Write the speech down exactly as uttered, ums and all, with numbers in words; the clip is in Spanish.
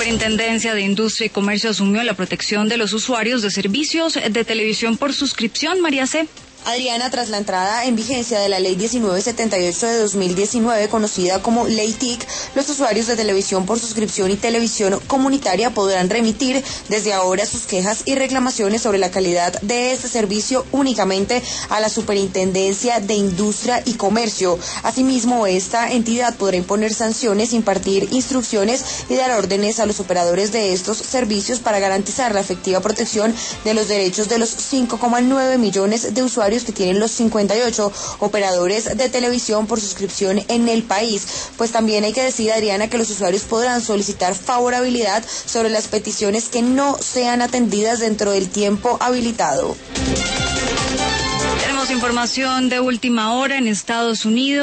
Superintendencia de Industria y Comercio asumió la protección de los usuarios de servicios de televisión por suscripción. María C. Adriana, tras la entrada en vigencia de la Ley diecinueve setenta y ocho de dos mil diecinueve, conocida como Ley T I C, los usuarios de televisión por suscripción y televisión comunitaria podrán remitir desde ahora sus quejas y reclamaciones sobre la calidad de este servicio únicamente a la Superintendencia de Industria y Comercio. Asimismo, esta entidad podrá imponer sanciones, impartir instrucciones y dar órdenes a los operadores de estos servicios para garantizar la efectiva protección de los derechos de los cinco coma nueve millones de usuarios que tienen los cincuenta y ocho operadores de televisión por suscripción en el país. Pues también hay que decir, Adriana, que los usuarios podrán solicitar favorabilidad sobre las peticiones que no sean atendidas dentro del tiempo habilitado. Tenemos información de última hora en Estados Unidos.